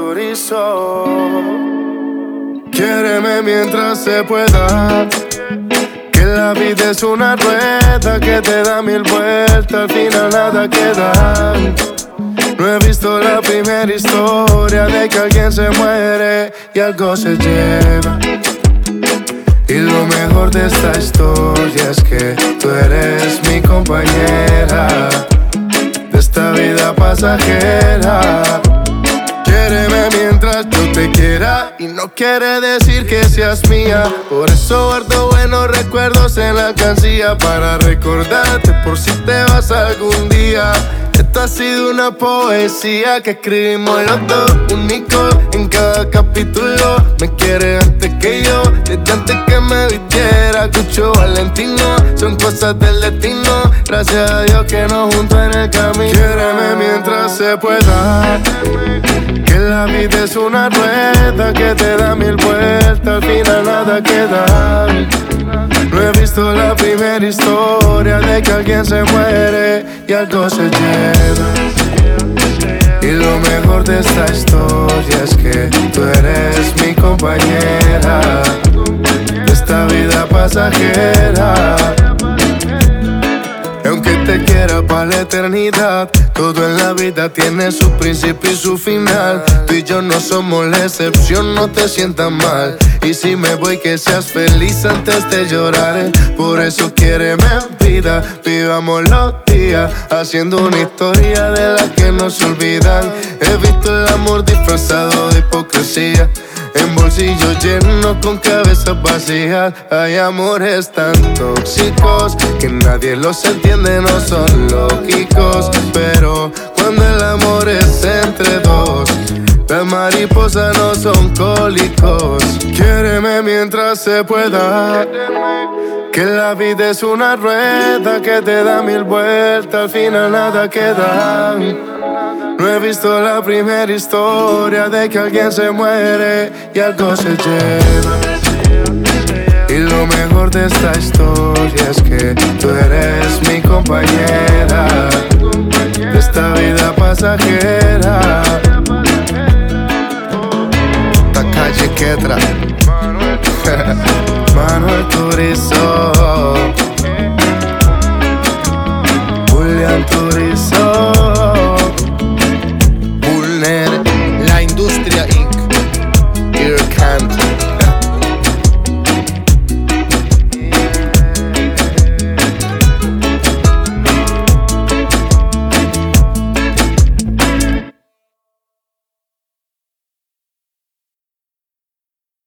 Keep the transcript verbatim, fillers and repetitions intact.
Turizo. Quiéreme mientras se pueda, que la vida es una rueda que te da mil vueltas, al final nada queda. No he visto la primera historia de que alguien se muere y algo se lleva. Y lo mejor de esta historia es que tú eres mi compañera de esta vida pasajera. Quiéreme mientras yo te quiera, y no quiere decir que seas mía. Por eso guardo buenos recuerdos en la cancilla, para recordarte por si te vas algún día. Esta ha sido una poesía que escribimos los dos, único en cada capítulo. Me quiere antes que yo, desde antes que me vistiera Cucho Valentino. Son cosas del destino, gracias a Dios que nos juntó en el camino. Quiéreme mientras se pueda, que la vida es una rueda que te da mil vueltas, al final nada queda. No he visto la primera historia de que alguien se muere y algo se lleva. Y lo mejor de esta historia es que tú eres mi compañera de esta vida pasajera. Y aunque te quiera para la eternidad, todo en la vida tiene su principio y su final. Tú y yo no somos la excepción, no te sientas mal. Y si me voy, que seas feliz antes de llorar. Por eso quiéreme vida, vivamos los días haciendo una historia de las que no se olvidan. He visto el amor disfrazado de hipocresía, en bolsillos llenos con cabezas vacías. Hay amores tan tóxicos que nadie los entiende, no son lógicos. Pero cuando el amor es entre dos, las mariposas no son cólicos. Quiéreme mientras se pueda, que la vida es una rueda que te da mil vueltas, al final nada queda. No he visto la primera historia de que alguien se muere y algo se lleva. Y lo mejor de esta historia es que tú eres mi compañera de esta vida pasajera. Calle Quetra, Manuel Turizo.